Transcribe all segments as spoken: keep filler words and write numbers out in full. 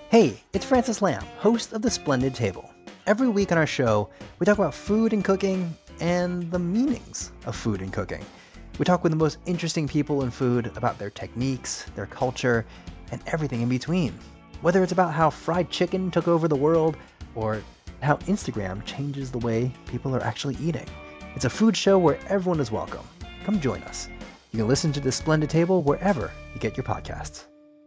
Hey, it's Francis Lamb, host of The Splendid Table. Every week on our show, we talk about food and cooking and the meanings of food and cooking. We talk with the most interesting people in food about their techniques, their culture, and everything in between. Whether it's about how fried chicken took over the world or how Instagram changes the way people are actually eating. It's a food show where everyone is welcome. Come join us. You can listen to The Splendid Table wherever you get your podcasts.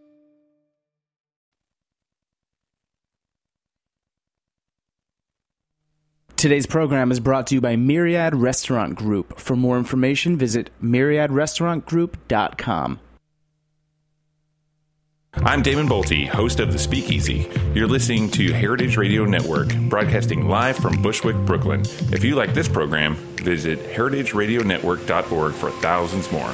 Today's program is brought to you by Myriad Restaurant Group. For more information, visit myriad restaurant group dot com. I'm Damon Bolte, host of The Speakeasy. You're listening to Heritage Radio Network, broadcasting live from Bushwick, Brooklyn. If you like this program, visit heritage radio network dot org for thousands more.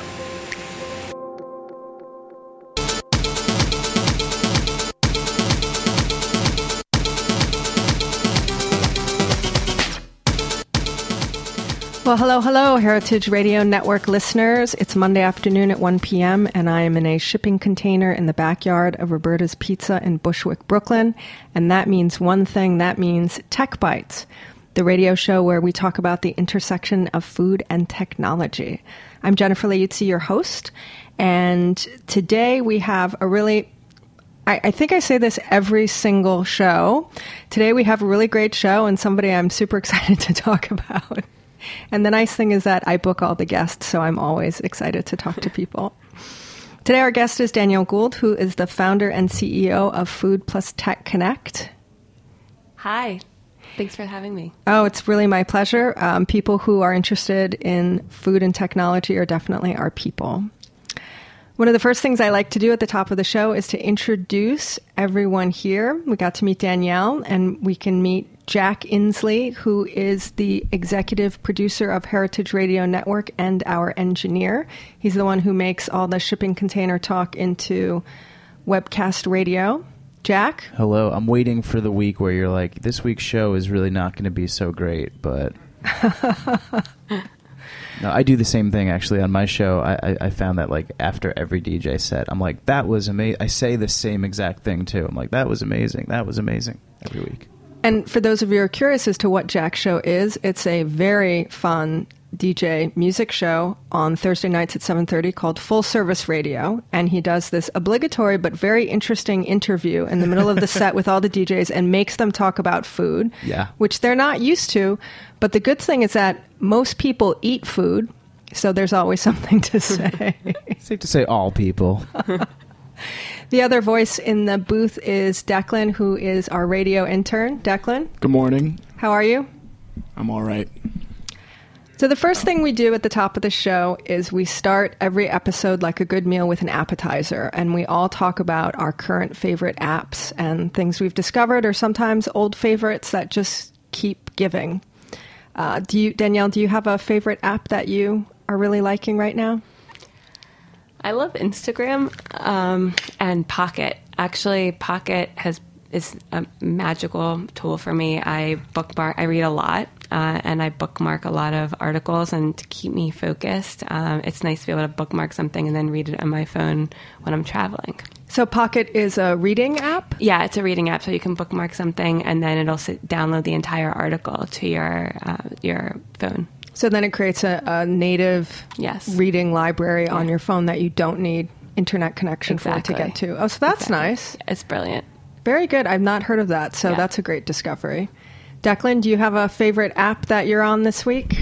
Well, hello, hello, Heritage Radio Network listeners. It's Monday afternoon at one p.m., and I am in a shipping container in the backyard of Roberta's Pizza in Bushwick, Brooklyn. And that means one thing. That means Tech Bites, the radio show where we talk about the intersection of food and technology. I'm Jennifer Leuzzi, your host, and today we have a really... I, I think I say this every single show. Today we have a really great show and somebody I'm super excited to talk about. And the nice thing is that I book all the guests, so I'm always excited to talk to people. Today our guest is Danielle Gould, who is the founder and C E O of Food Plus Tech Connect. Hi. Thanks for having me. Oh, it's really my pleasure. Um, people who are interested in food and technology are definitely our people. One of the first things I like to do at the top of the show is to introduce everyone here. We got to meet Danielle, and we can meet Jack Inslee, who is the executive producer of Heritage Radio Network and our engineer. He's the one who makes all the shipping container talk into webcast radio. Jack? Hello. I'm waiting for the week where you're like, this week's show is really not going to be so great, but... No, I do the same thing, actually, on my show. I, I, I found that, like, after every D J set, I'm like, that was amazing. I say the same exact thing, too. I'm like, that was amazing. That was amazing every week. And for those of you who are curious as to what Jack's show is, it's a very fun D J music show on Thursday nights at seven thirty called Full Service Radio. And he does this obligatory but very interesting interview in the middle of the set with all the D Js and makes them talk about food, yeah, which they're not used to. But the good thing is that most people eat food, so there's always something to say. Safe to say all people. The other voice in the booth is Declan, who is our radio intern. Declan? Good morning. How are you? I'm all right. So the first thing we do at the top of the show is we start every episode like a good meal with an appetizer, and we all talk about our current favorite apps and things we've discovered, or sometimes old favorites that just keep giving. Uh, do you, Danielle, do you have a favorite app that you are really liking right now? I love Instagram um, and Pocket. Actually, Pocket has is a magical tool for me. I bookmark. I read a lot, uh, and I bookmark a lot of articles, and to keep me focused, um, it's nice to be able to bookmark something and then read it on my phone when I'm traveling. So Pocket is a reading app? Yeah, it's a reading app, so you can bookmark something, and then it'll sit, download the entire article to your uh, your phone. So then it creates a, a native yes. reading library yeah. on your phone that you don't need internet connection exactly. for to get to. Oh, so that's exactly. nice. It's brilliant. Very good. I've not heard of that, so yeah. that's a great discovery. Declan, do you have a favorite app that you're on this week?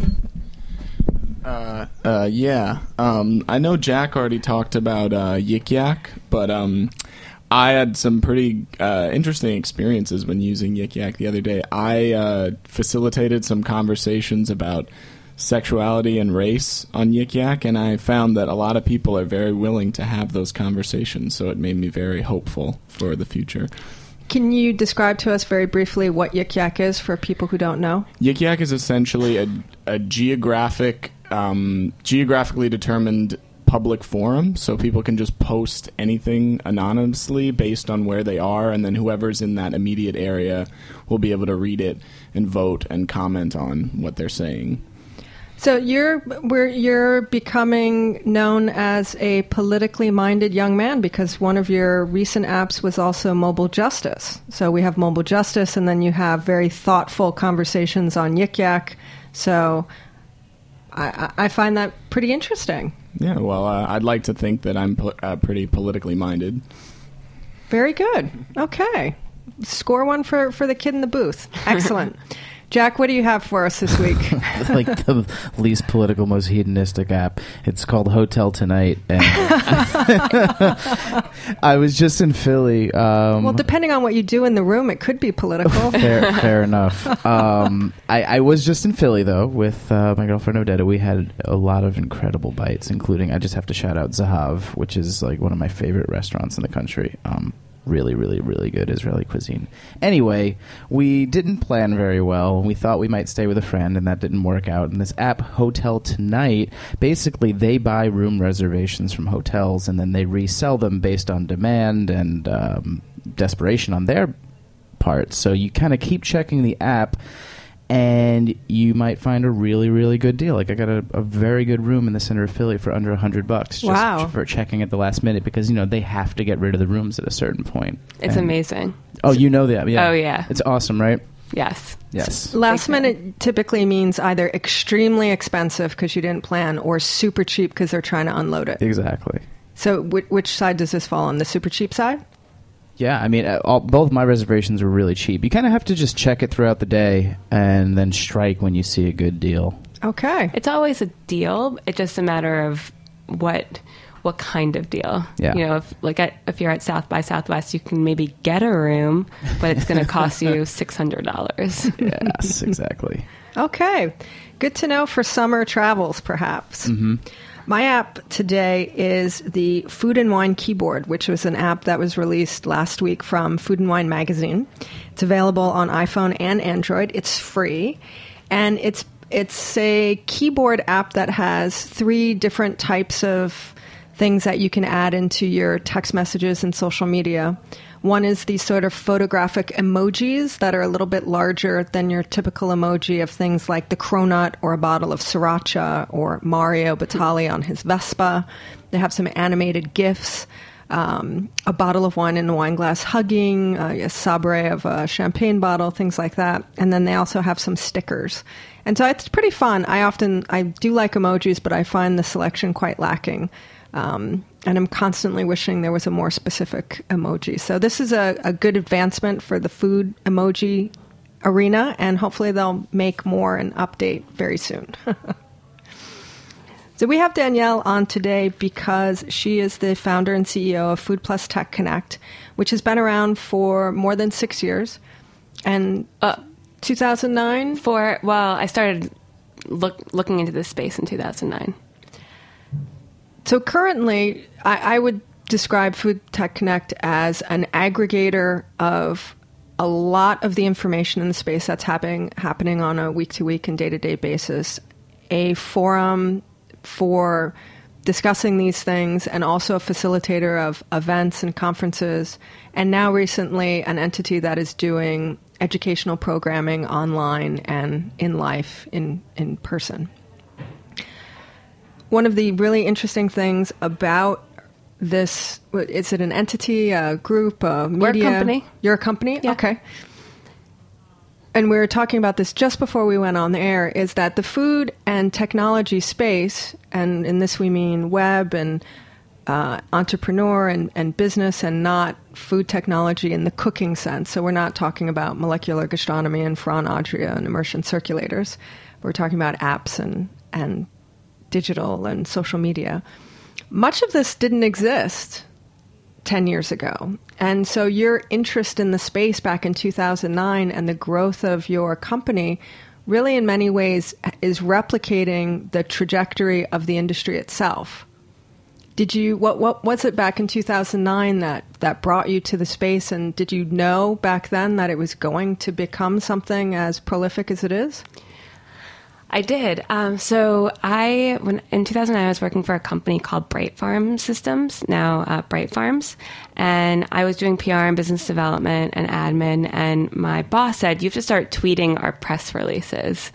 Uh, uh, yeah. Um, I know Jack already talked about uh, Yik Yak, but um, I had some pretty uh, interesting experiences when using Yik Yak the other day. I uh, facilitated some conversations about sexuality and race on Yik Yak, and I found that a lot of people are very willing to have those conversations, so it made me very hopeful for the future. Can you describe to us very briefly what Yik Yak is for people who don't know? Yik Yak is essentially a, a geographic, um, geographically determined public forum, so people can just post anything anonymously based on where they are, and then whoever's in that immediate area will be able to read it and vote and comment on what they're saying. So you're we're, you're becoming known as a politically minded young man because one of your recent apps was also Mobile Justice. So we have Mobile Justice, and then you have very thoughtful conversations on Yik Yak. So I, I find that pretty interesting. Yeah, well, uh, I'd like to think that I'm po- uh, pretty politically minded. Very good. Okay. Score one for, for the kid in the booth. Excellent. Jack, what do you have for us this week? Like the least political, most hedonistic app. It's called Hotel Tonight. And I was just in Philly. Um, well, depending on what you do in the room, it could be political. Fair, fair enough. Um, I, I was just in Philly, though, with uh, my girlfriend Odetta. We had a lot of incredible bites, including, I just have to shout out Zahav, which is like one of my favorite restaurants in the country. Um, really, really, really good Israeli cuisine. Anyway, we didn't plan very well. We thought we might stay with a friend, and that didn't work out. And this app, Hotel Tonight, basically they buy room reservations from hotels, and then they resell them based on demand and um, desperation on their part. So you kind of keep checking the app, and you might find a really, really good deal. Like I got a, a very good room in the center of Philly for under a hundred bucks. Just wow. for checking at the last minute because you know they have to get rid of the rooms at a certain point. It's And- amazing. Oh, you know that? Yeah. Oh, yeah. It's awesome, right? Yes. Yes. Last Big fan. minute typically means either extremely expensive because you didn't plan or super cheap because they're trying to unload it. Exactly. So wh- which side does this fall on? The super cheap side? Yeah, I mean, uh, all, both my reservations were really cheap. You kind of have to just check it throughout the day and then strike when you see a good deal. Okay. It's always a deal. It's just a matter of what what kind of deal. Yeah. You know, if like at, if you're at South by Southwest, you can maybe get a room, but it's going to cost you six hundred dollars. Yes, exactly. Okay. Good to know for summer travels, perhaps. Mm-hmm. My app today is the Food and Wine Keyboard, which was an app that was released last week from Food and Wine magazine. It's available on iPhone and Android. It's free. And it's it's a keyboard app that has three different types of things that you can add into your text messages and social media. One is these sort of photographic emojis that are a little bit larger than your typical emoji of things like the cronut or a bottle of sriracha or Mario Batali on his Vespa. They have some animated GIFs, um, a bottle of wine in a wine glass hugging, uh, a sabre of a champagne bottle, things like that. And then they also have some stickers. And so it's pretty fun. I often, I do like emojis, but I find the selection quite lacking. Um, and I'm constantly wishing there was a more specific emoji. So this is a, a good advancement for the food emoji arena, and hopefully they'll make more and update very soon. So we have Danielle on today because she is the founder and C E O of Food Plus Tech Connect, which has been around for more than six years. And Uh, two thousand nine? For well, I started look, looking into this space in two thousand nine. So currently, I, I would describe Food Tech Connect as an aggregator of a lot of the information in the space that's happening happening on a week-to-week and day-to-day basis, a forum for discussing these things, and also a facilitator of events and conferences, and now recently an entity that is doing educational programming online and in life, in, in person. One of the really interesting things about this, is it an entity, a group, a media? We're a company. You're a company? Yeah. Okay. And we were talking about this just before we went on the air, is that the food and technology space, and in this we mean web and uh, entrepreneur and, and business, and not food technology in the cooking sense. So we're not talking about molecular gastronomy and Fran Adria and immersion circulators. We're talking about apps and, and digital and social media. Much of this didn't exist ten years ago. And so your interest in the space back in two thousand nine and the growth of your company really in many ways is replicating the trajectory of the industry itself. Did you, what, what was it back in two thousand nine that, that brought you to the space? And did you know back then that it was going to become something as prolific as it is? I did. Um, so I, when in two thousand nine, I was working for a company called Bright Farm Systems, now uh, Bright Farms, and I was doing P R and business development and admin. And my boss said, "You have to start tweeting our press releases."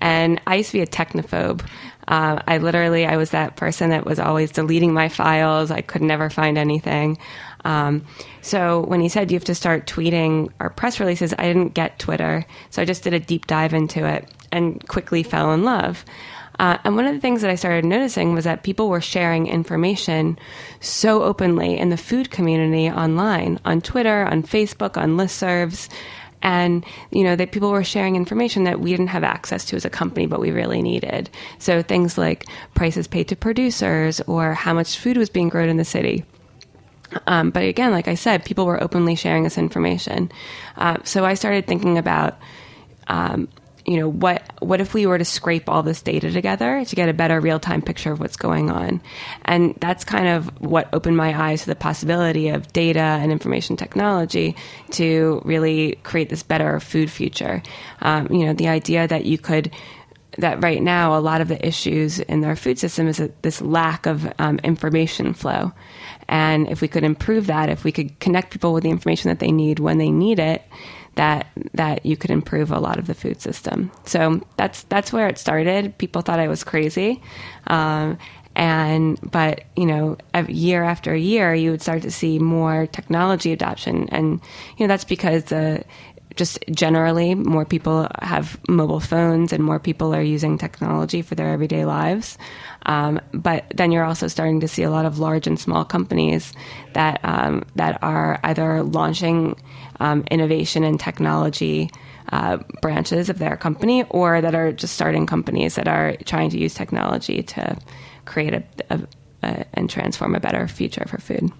And I used to be a technophobe. Uh, I literally, I was that person that was always deleting my files. I could never find anything. Um, so when he said you have to start tweeting our press releases, I didn't get Twitter. So I just did a deep dive into it and quickly fell in love. Uh, and one of the things that I started noticing was that people were sharing information so openly in the food community online, on Twitter, on Facebook, on listservs. And, you know, that people were sharing information that we didn't have access to as a company, but we really needed. So things like prices paid to producers or how much food was being grown in the city. Um, but again, like I said, people were openly sharing this information. Uh, so I started thinking about, um, you know, what what if we were to scrape all this data together to get a better real-time picture of what's going on? And that's kind of what opened my eyes to the possibility of data and information technology to really create this better food future. Um, you know, the idea that you could, that right now a lot of the issues in our food system is a, this lack of um, information flow. And if we could improve that, if we could connect people with the information that they need when they need it, that that you could improve a lot of the food system. So that's that's where it started. People thought I was crazy. Um, and but, you know, year after year, you would start to see more technology adoption. And, you know, that's because uh, just generally more people have mobile phones and more people are using technology for their everyday lives. Um, but then you're also starting to see a lot of large and small companies that um, that are either launching um, innovation and technology uh, branches of their company, or that are just starting companies that are trying to use technology to create a, a, a and transform a better future for food.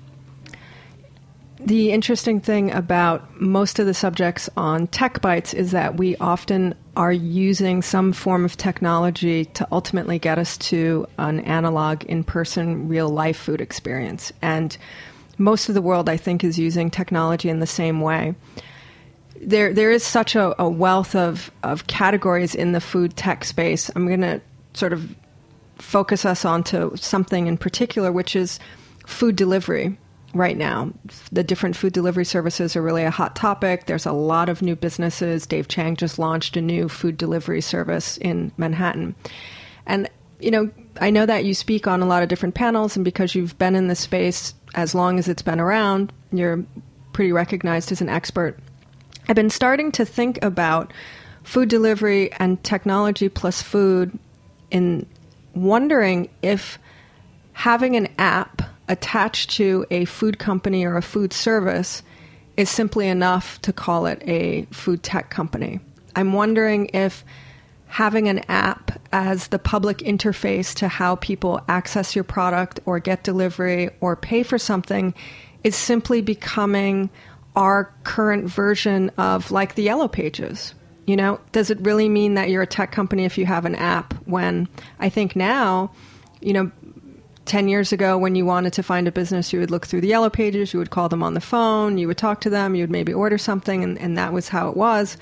The interesting thing about most of the subjects on Tech Bites is that we often are using some form of technology to ultimately get us to an analog, in-person, real-life food experience. And most of the world, I think, is using technology in the same way. There, there is such a, a wealth of, of categories in the food tech space. I'm going to sort of focus us onto something in particular, which is food delivery. Right now, the different food delivery services are really a hot topic. There's a lot of new businesses. Dave Chang just launched a new food delivery service in Manhattan. And, you know, I know that you speak on a lot of different panels, and because you've been in this space as long as it's been around, you're pretty recognized as an expert. I've been starting to think about food delivery and technology plus food in wondering if having an app attached to a food company or a food service is simply enough to call it a food tech company. I'm wondering if having an app as the public interface to how people access your product or get delivery or pay for something is simply becoming our current version of like the Yellow Pages. You know, does it really mean that you're a tech company if you have an app, when I think now, you know, ten years ago, when you wanted to find a business, you would look through the Yellow Pages, you would call them on the phone, you would talk to them, you would maybe order something, and, and that was how it was.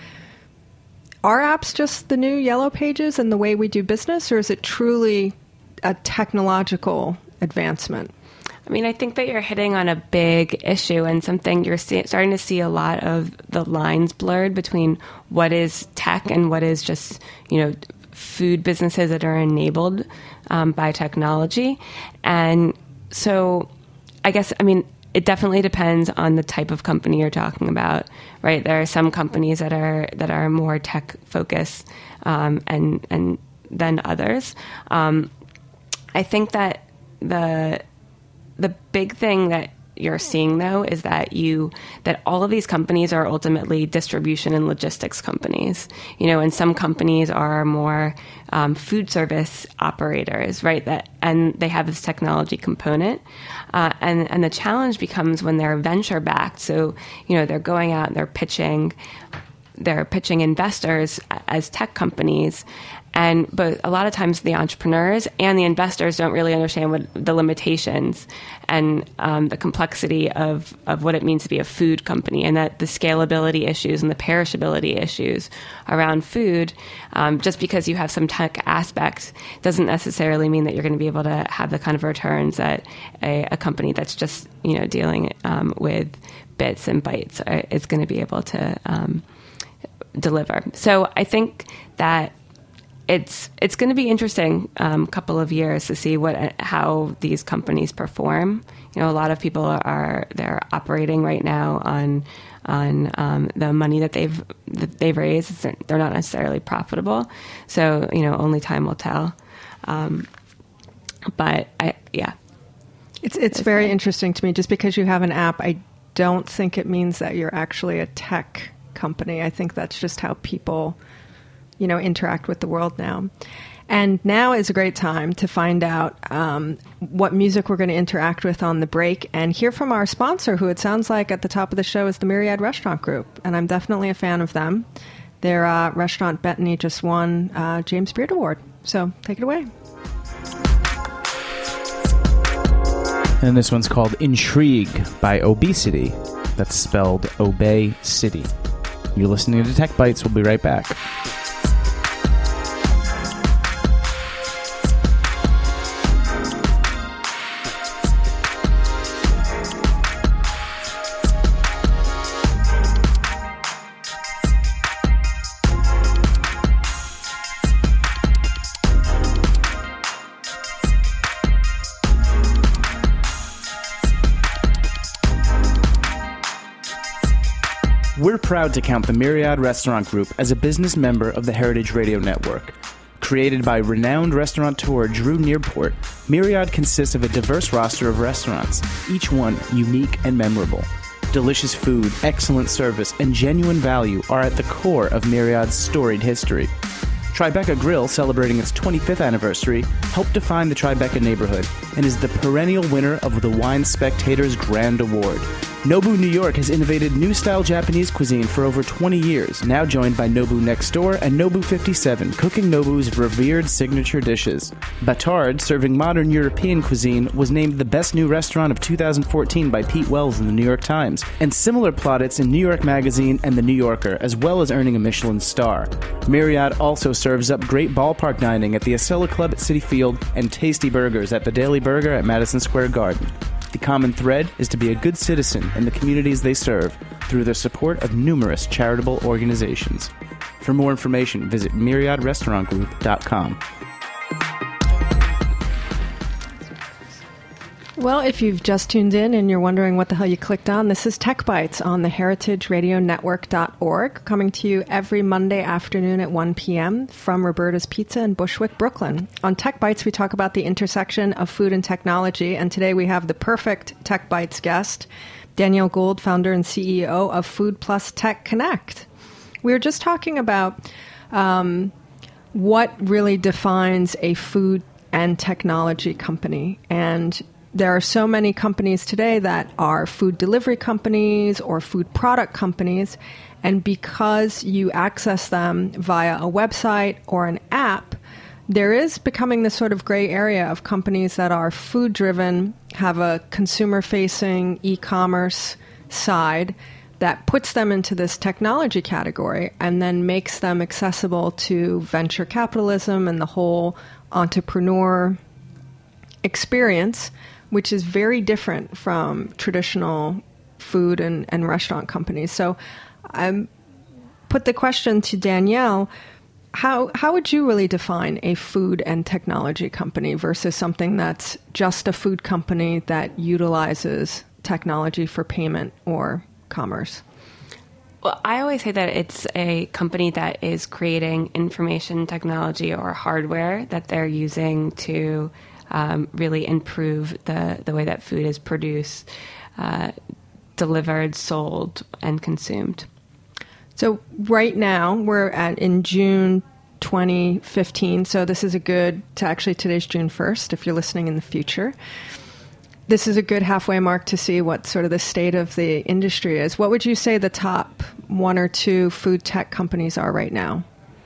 Are apps just the new Yellow Pages and the way we do business, or is it truly a technological advancement? I mean, I think that you're hitting on a big issue and something you're see- starting to see a lot of the lines blurred between what is tech and what is just, you know, food businesses that are enabled um, by technology. And so I guess, I mean, it definitely depends on the type of company you're talking about, right? There are some companies that are that are more tech focused um, and and than others. Um, I think that the the big thing that you're seeing, though, is that you that all of these companies are ultimately distribution and logistics companies. You know, and some companies are more um, food service operators, right? That and they have this technology component, uh, and and the challenge becomes when they're venture backed. So you know, they're going out and they're pitching, they're pitching investors as tech companies. And but a lot of times the entrepreneurs and the investors don't really understand what the limitations and um, the complexity of, of what it means to be a food company, and that the scalability issues and the perishability issues around food, um, just because you have some tech aspects doesn't necessarily mean that you're going to be able to have the kind of returns that a, a company that's just, you know, dealing um, with bits and bytes are, is going to be able to um, deliver. So I think that it's it's going to be interesting a um, couple of years to see what how these companies perform. You know, a lot of people are they're operating right now on on um, the money that they've that they've raised. They're not necessarily profitable, so you know, only time will tell. Um, but I, yeah, it's it's, it's very fun. Interesting to me. Just because you have an app, I don't think it means that you're actually a tech company. I think that's just how people, you know, interact with the world now. And now is a great time to find out um, what music we're going to interact with on the break and hear from our sponsor, who it sounds like at the top of the show is the Myriad Restaurant Group. And I'm definitely a fan of them. Their uh, restaurant, Bethany, just won uh, James Beard Award. So take it away. And this one's called Intrigue by Obesity. That's spelled Obey City. You're listening to Tech Bites. We'll be right back. We're proud to count the Myriad Restaurant Group as a business member of the Heritage Radio Network. Created by renowned restaurateur Drew Nearport, Myriad consists of a diverse roster of restaurants, each one unique and memorable. Delicious food, excellent service, and genuine value are at the core of Myriad's storied history. Tribeca Grill, celebrating its twenty-fifth anniversary, helped define the Tribeca neighborhood and is the perennial winner of the Wine Spectator's Grand Award. Nobu New York has innovated new-style Japanese cuisine for over twenty years, now joined by Nobu Next Door and Nobu fifty-seven, cooking Nobu's revered signature dishes. Batard, serving modern European cuisine, was named the best new restaurant of two thousand fourteen by Pete Wells in the New York Times, and similar plaudits in New York Magazine and The New Yorker, as well as earning a Michelin star. Myriad also serves up great ballpark dining at the Acela Club at Citi Field and tasty burgers at the Daily Burger at Madison Square Garden. The common thread is to be a good citizen in the communities they serve through their support of numerous charitable organizations. For more information, visit myriad restaurant group dot com. Well, if you've just tuned in and you're wondering what the hell you clicked on, this is Tech Bites on the heritage radio network dot org, coming to you every Monday afternoon at one p.m. from Roberta's Pizza in Bushwick, Brooklyn. On Tech Bites, we talk about the intersection of food and technology, and today we have the perfect Tech Bites guest, Danielle Gould, founder and C E O of Food Plus Tech Connect. We were just talking about um, what really defines a food and technology company, and there are so many companies today that are food delivery companies or food product companies, and because you access them via a website or an app, there is becoming this sort of gray area of companies that are food-driven, have a consumer-facing e-commerce side that puts them into this technology category and then makes them accessible to venture capitalism and the whole entrepreneur experience, which is very different from traditional food and, and restaurant companies. So I put the question to Danielle, how how would you really define a food and technology company versus something that's just a food company that utilizes technology for payment or commerce? Well, I always say that it's a company that is creating information technology or hardware that they're using to Um, really improve the, the way that food is produced, uh, delivered, sold, and consumed. So right now we're at in June twenty fifteen. So this is a good, to actually today's June first, if you're listening in the future. This is a good halfway mark to see what sort of the state of the industry is. What would you say the top one or two food tech companies are right now?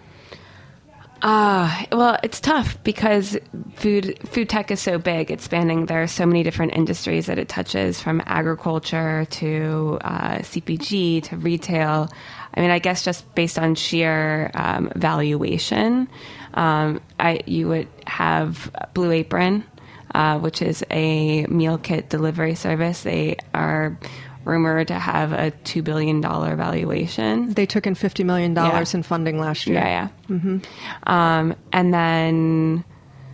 Uh, well, it's tough because food food tech is so big. It's spanning, there are so many different industries that it touches, from agriculture to uh, C P G to retail. I mean, I guess just based on sheer um, valuation, um, I you would have Blue Apron, uh, which is a meal kit delivery service. They are rumored to have a two billion dollars valuation. They took in fifty million dollars Yeah. in funding last year. Yeah, yeah. Mm-hmm. Um, and then,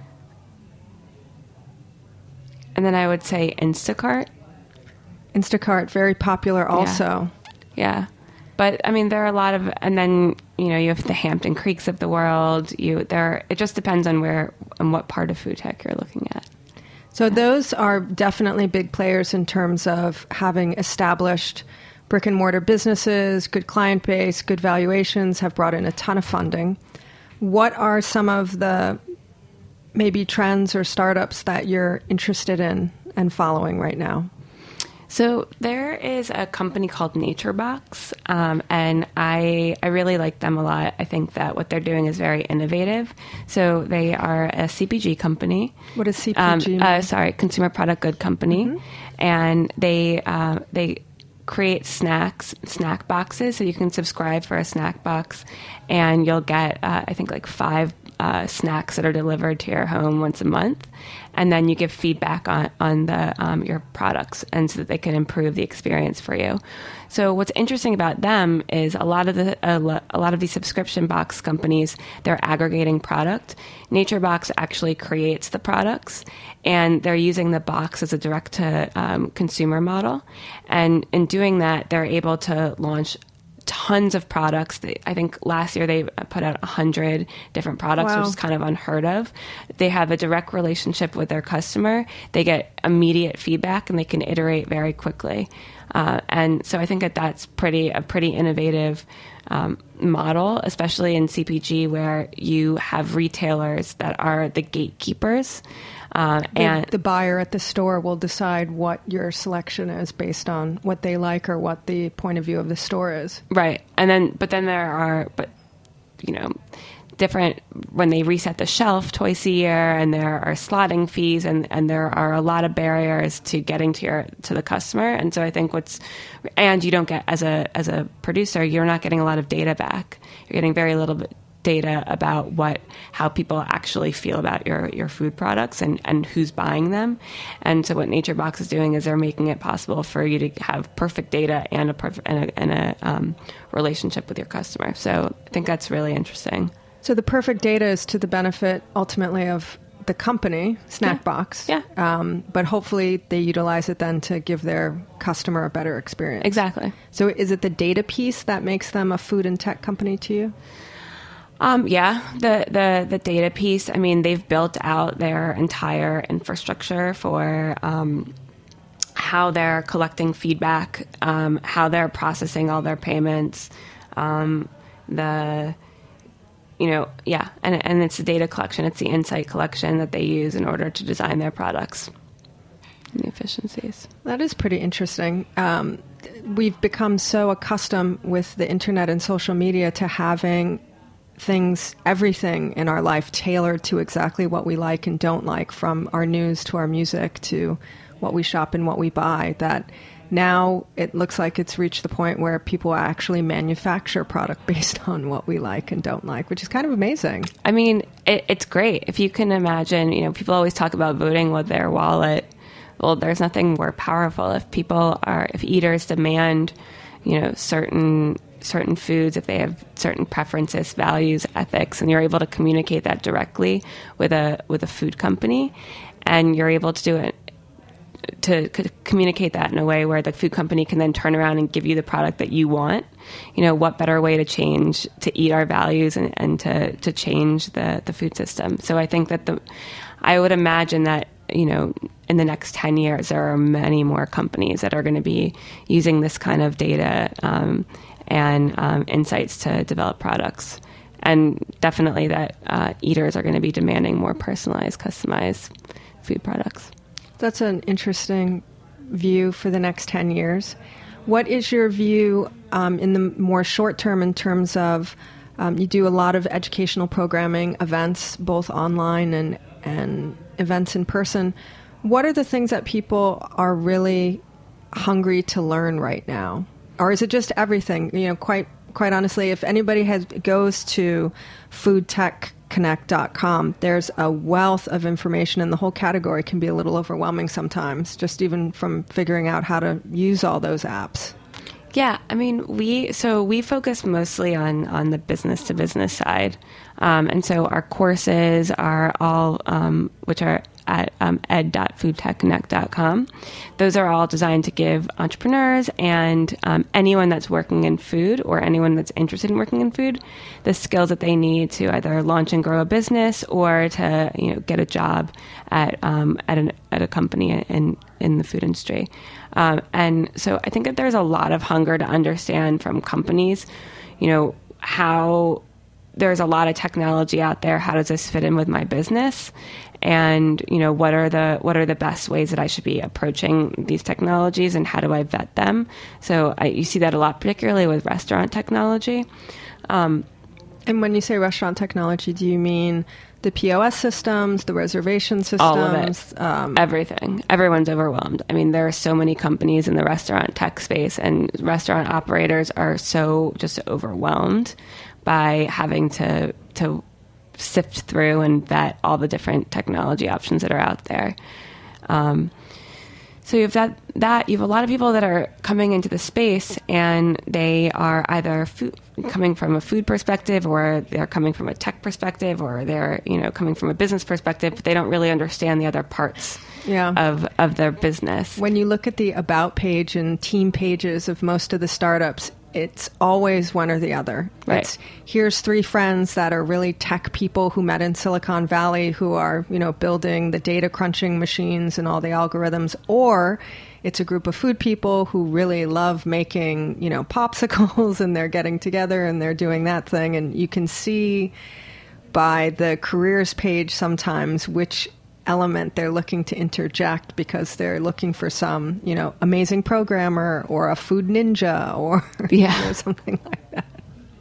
and then I would say Instacart. Instacart, very popular also. Yeah. But I mean, there are a lot of, and then, you know, you have the Hampton Creeks of the world. You there, it just depends on where, on what part of food tech you're looking at. So those are definitely big players in terms of having established brick and mortar businesses, good client base, good valuations, have brought in a ton of funding. What are some of the maybe trends or startups that you're interested in and following right now? So there is a company called NatureBox, um, and I I really like them a lot. I think that what they're doing is very innovative. So they are a C P G company. What is C P G Um, mean? uh, sorry, Consumer Product Good Company, Mm-hmm. and they uh, they create snacks, snack boxes. So you can subscribe for a snack box, and you'll get uh, I think like five uh, snacks that are delivered to your home once a month. And then you give feedback on, on the um, your products, and so that they can improve the experience for you. So what's interesting about them is a lot of the a, lo- a lot of these subscription box companies, they're aggregating product. NatureBox actually creates the products, and they're using the box as a direct to um, consumer model. And in doing that, they're able to launch tons of products. They, I think last year they put out one hundred different products, Wow. which is kind of unheard of. They have a direct relationship with their customer. They get immediate feedback, and they can iterate very quickly. Uh, and so I think that that's pretty a pretty innovative um, model, especially in C P G, where you have retailers that are the gatekeepers. Uh, The, and the buyer at the store will decide what your selection is based on what they like or what the point of view of the store is. Right. And then, but then there are, but, you know, different, when they reset the shelf twice a year, and there are slotting fees, and, and there are a lot of barriers to getting to your, to the customer. And so I think what's, and you don't get, as a, as a producer, you're not getting a lot of data back. You're getting very little bit data about what, how people actually feel about your, your food products and, and who's buying them. And so what NatureBox is doing is they're making it possible for you to have perfect data and a perfect, and a, and a um, relationship with your customer. So I think that's really interesting. So the perfect data is to the benefit ultimately of the company, Snackbox. Yeah. Um, but hopefully they utilize it then to give their customer a better experience. Exactly. So is it the data piece that makes them a food and tech company to you? Um, yeah, the, the, the data piece, I mean, they've built out their entire infrastructure for um, how they're collecting feedback, um, how they're processing all their payments, um, the, you know, yeah, and, and it's the data collection, it's the insight collection that they use in order to design their products and the efficiencies. That is pretty interesting. Um, we've become so accustomed with the internet and social media to having things, everything in our life tailored to exactly what we like and don't like, from our news to our music to what we shop and what we buy, that now it looks like it's reached the point where people actually manufacture product based on what we like and don't like, which is kind of amazing. I mean, it, it's great. If you can imagine, you know, people always talk about voting with their wallet. Well, there's nothing more powerful. If people are, if eaters demand, you know, certain certain foods, if they have certain preferences, values, ethics, and you're able to communicate that directly with a with a food company, and you're able to do it to, to communicate that in a way where the food company can then turn around and give you the product that you want. You know, what better way to change, to eat our values and, and to, to change the, the food system. So I think that the, I would imagine that, you know, in the next ten years, there are many more companies that are going to be using this kind of data um, and um, insights to develop products. And definitely that uh, eaters are going to be demanding more personalized, customized food products. That's an interesting view for the next ten years. What is your view um, in the more short term in terms of um, you do a lot of educational programming, events, both online and, and events in person. What are the things that people are really hungry to learn right now? Or is it just everything? You know, quite quite honestly, if anybody has goes to food tech connect dot com. There's a wealth of information, and the whole category can be a little overwhelming sometimes, just even from figuring out how to use all those apps. Yeah, I mean, we so we focus mostly on on the business to business side, um, and so our courses are all um, which are at um, ed dot food tech connect dot com. Those are all designed to give entrepreneurs and um, anyone that's working in food or anyone that's interested in working in food the skills that they need to either launch and grow a business or to you know get a job at um, at an at a company in in the food industry. Um, and so I think that there's a lot of hunger to understand from companies, you know, how there's a lot of technology out there. How does this fit in with my business? And, you know, what are the, what are the best ways that I should be approaching these technologies, and how do I vet them? So I, you see that a lot, particularly with restaurant technology. Um, and when you say restaurant technology, do you mean the P O S systems, the reservation systems? All of it. Um, Everything. Everyone's overwhelmed. I mean, there are so many companies in the restaurant tech space, and restaurant operators are so just overwhelmed by having to to sift through and vet all the different technology options that are out there. Um, so you've got that. You have a lot of people that are coming into the space, and they are either food, coming from a food perspective, or they're coming from a tech perspective, or they're you know coming from a business perspective, but they don't really understand the other parts yeah. of of their business. When you look at the about page and team pages of most of the startups, it's always one or the other. Right. It's, here's three friends that are really tech people who met in Silicon Valley who are, you know, building the data crunching machines and all the algorithms. Or it's a group of food people who really love making, you know, popsicles, and they're getting together and they're doing that thing. And you can see by the careers page sometimes which element they're looking to interject, because they're looking for some, you know, amazing programmer or a food ninja or yeah. you know, something like that.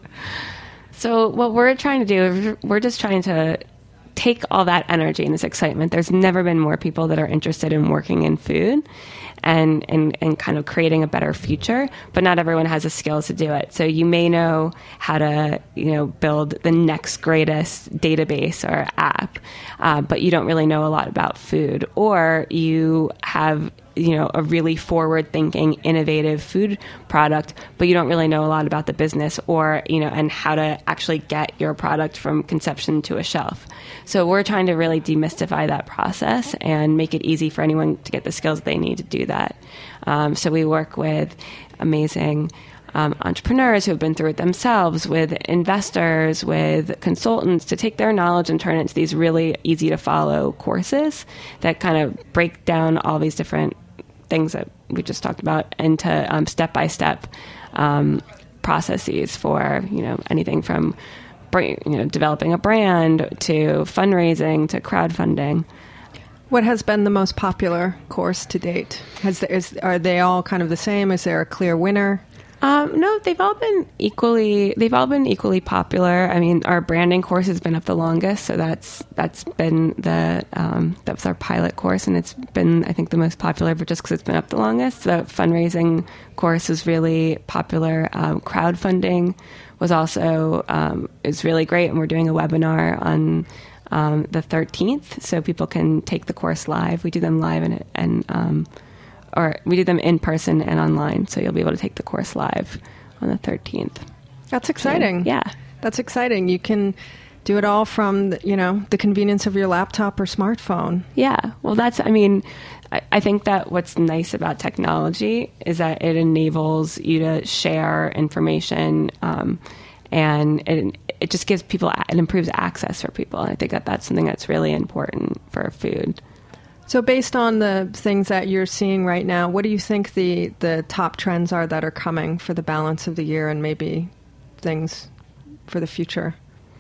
So what we're trying to do is we're just trying to take all that energy and this excitement. There's never been more people that are interested in working in food and, and, and kind of creating a better future, but not everyone has the skills to do it. So you may know how to, you know, build the next greatest database or app, uh, but you don't really know a lot about food, or you have, you know, a really forward-thinking, innovative food product, but you don't really know a lot about the business, or, you know, and how to actually get your product from conception to a shelf. So we're trying to really demystify that process and make it easy for anyone to get the skills they need to do that. Um, so we work with amazing um, entrepreneurs who have been through it themselves, with investors, with consultants, to take their knowledge and turn it into these really easy to follow courses that kind of break down all these different things that we just talked about into um, step-by-step um, processes for, you know, anything from you know, developing a brand to fundraising to crowdfunding. What has been the most popular course to date? Has there, is, are they all kind of the same? Is there a clear winner? Um, no, they've all been equally. They've all been equally popular. I mean, our branding course has been up the longest, so that's that's been the um, that's our pilot course, and it's been, I think, the most popular, but just because it's been up the longest. The fundraising course is really popular. Um, crowdfunding was also um, is really great, and we're doing a webinar on um, the thirteenth, so people can take the course live. We do them live and and. Um, or we do them in person and online, so you'll be able to take the course live on the thirteenth. That's exciting. Yeah. That's exciting. You can do it all from, the, you know, the convenience of your laptop or smartphone. Yeah. Well, that's, I mean, I, I think that what's nice about technology is that it enables you to share information, um, and it, it just gives people, it improves access for people. And I think that that's something that's really important for food. So based on the things that you're seeing right now, what do you think the, the top trends are that are coming for the balance of the year, and maybe things for the future?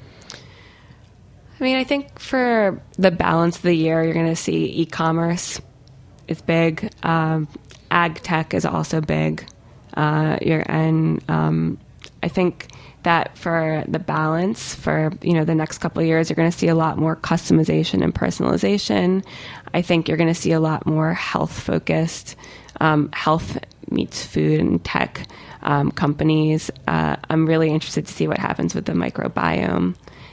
I mean, I think for the balance of the year, you're going to see e-commerce is big. Um, ag tech is also big. Uh, you're, and um, I think that for the balance for, you know, the next couple of years, you're going to see a lot more customization and personalization. I think you're going to see a lot more health-focused, um, health meets food and tech um, companies. Uh, I'm really interested to see what happens with the microbiome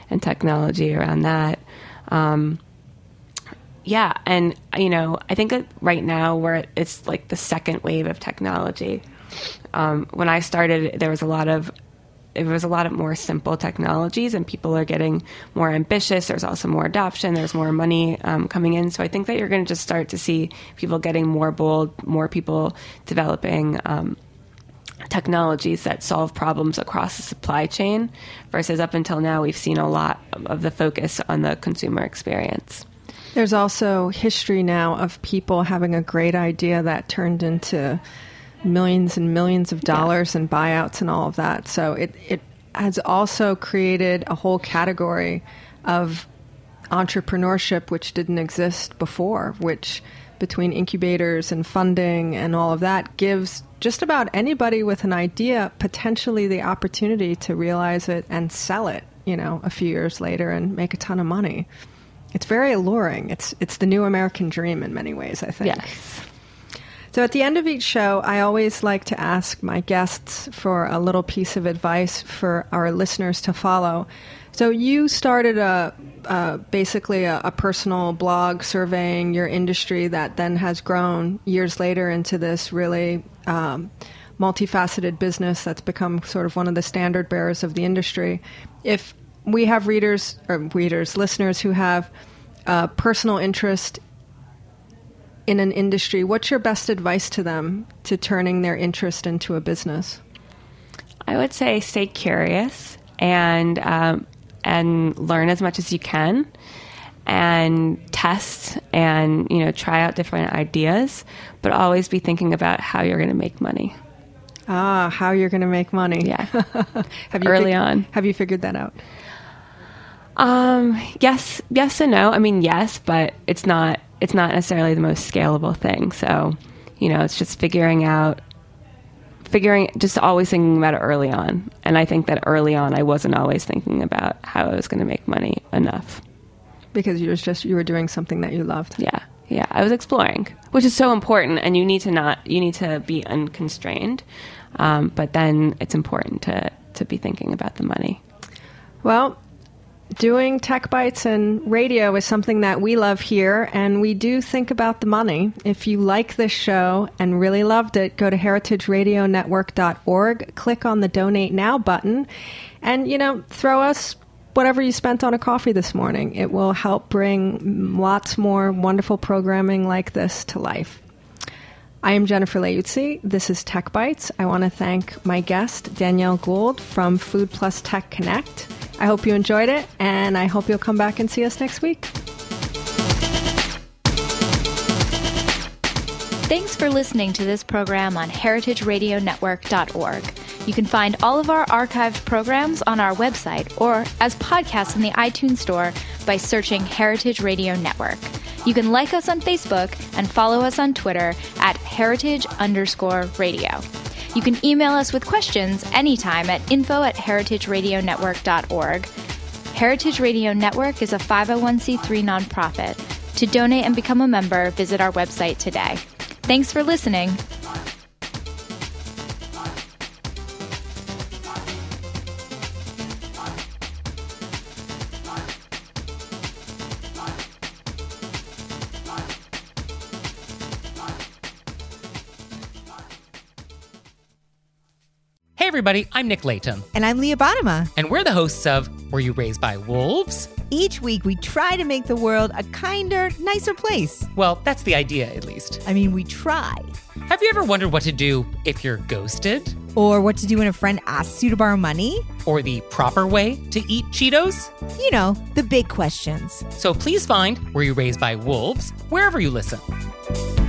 and technology around that. Um, yeah, and you know, I think that right now we're it's like the second wave of technology. Um, when I started, there was a lot of There was a lot of more simple technologies, and people are getting more ambitious. There's also more adoption. There's more money um, coming in. So I think that you're going to just start to see people getting more bold, more people developing um, technologies that solve problems across the supply chain, versus up until now, we've seen a lot of the focus on the consumer experience. There's also history now of people having a great idea that turned into millions and millions of dollars yeah. and buyouts and all of that. So it, it has also created a whole category of entrepreneurship which didn't exist before, which between incubators and funding and all of that gives just about anybody with an idea potentially the opportunity to realize it and sell it, you know, a few years later and make a ton of money. It's very alluring. It's it's the new American dream in many ways, I think. Yes. So at the end of each show, I always like to ask my guests for a little piece of advice for our listeners to follow. So you started a, a basically a, a personal blog surveying your industry that then has grown years later into this really um, multifaceted business that's become sort of one of the standard bearers of the industry. If we have readers, or readers, listeners who have a personal interest in an industry, what's your best advice to them to turning their interest into a business? I would say stay curious and um, and learn as much as you can, and test and you know try out different ideas, but always be thinking about how you're going to make money. Ah, how you're going to make money. Yeah, have you early fig- on. Have you figured that out? Um, yes, yes and no. I mean, yes, but it's not. It's not necessarily the most scalable thing. So, you know, it's just figuring out, figuring, just always thinking about it early on. And I think that early on, I wasn't always thinking about how I was going to make money enough. Because you was just, you were doing something that you loved. Yeah. Yeah. I was exploring, which is so important. And you need to not, you need to be unconstrained. Um, but then it's important to, to be thinking about the money. Well, doing Tech Bites and radio is something that we love here, and we do think about the money. If you like this show and really loved it, go to heritage radio network dot org, click on the Donate Now button, and, you know, throw us whatever you spent on a coffee this morning. It will help bring lots more wonderful programming like this to life. I am Jennifer Leuzzi. This is Tech Bites. I want to thank my guest, Danielle Gould from Food Plus Tech Connect. I hope you enjoyed it, and I hope you'll come back and see us next week. Thanks for listening to this program on heritage radio network dot org. You can find all of our archived programs on our website or as podcasts in the iTunes Store by searching Heritage Radio Network. You can like us on Facebook and follow us on Twitter at heritage underscore radio. You can email us with questions anytime at info at heritage radio network dot org. Heritage Radio Network is a five oh one c three nonprofit. To donate and become a member, visit our website today. Thanks for listening. Hey everybody, I'm Nick Latham. And I'm Leah Bottima. And we're the hosts of Were You Raised by Wolves? Each week we try to make the world a kinder, nicer place. Well, that's the idea, at least. I mean, we try. Have you ever wondered what to do if you're ghosted? Or what to do when a friend asks you to borrow money? Or the proper way to eat Cheetos? You know, the big questions. So please find Were You Raised by Wolves wherever you listen.